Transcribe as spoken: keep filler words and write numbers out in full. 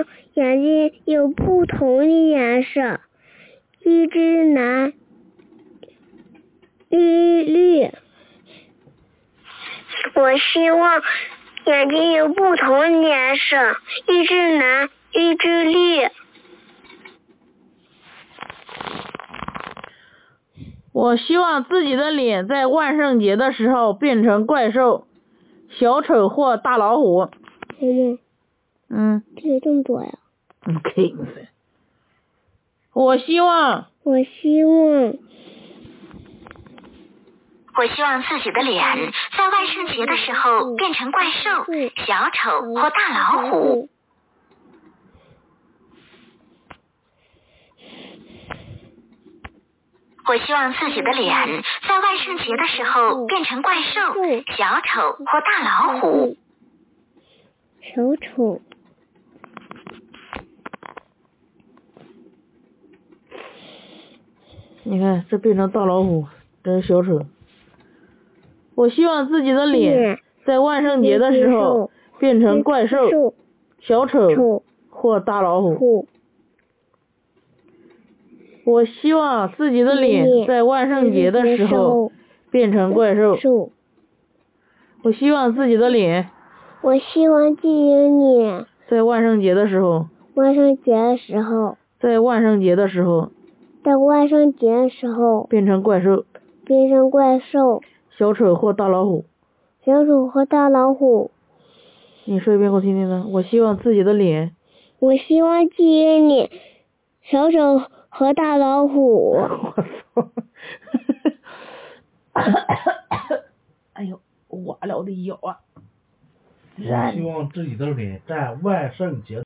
望眼睛有不同的颜色，一只蓝，一绿。我希望眼睛有不同的颜色，一只蓝，一只绿。 我希望自己的脸在万圣节的时候变成怪兽、小丑或大老虎。 妈妈， 嗯， 这有这么多呀？ 你看噻。我希望， 我希望， 我希望自己的脸在万圣节的时候变成怪兽、小丑或大老虎。我希望自己的脸在万圣节的时候变成怪兽、小丑或大老虎。 小丑。 你看，这变成大老虎，这是小丑。我希望自己的脸在万圣节的时候变成怪兽、小丑或大老虎。我希望自己的脸在万圣节的时候变成怪兽。我希望自己的脸。 我希望自己的脸在万圣节的时候。 万圣节的时候。 在万圣节的时候。 在万圣节的时候。 变成怪兽。 变成怪兽。 小丑或大老虎。 小丑和大老虎。 你说一遍给我听听呢。我希望自己的脸。 我希望自己的脸。小丑和大老虎。 我操！哎呦，哇了我的腰啊！ 我希望自己的脸在万圣节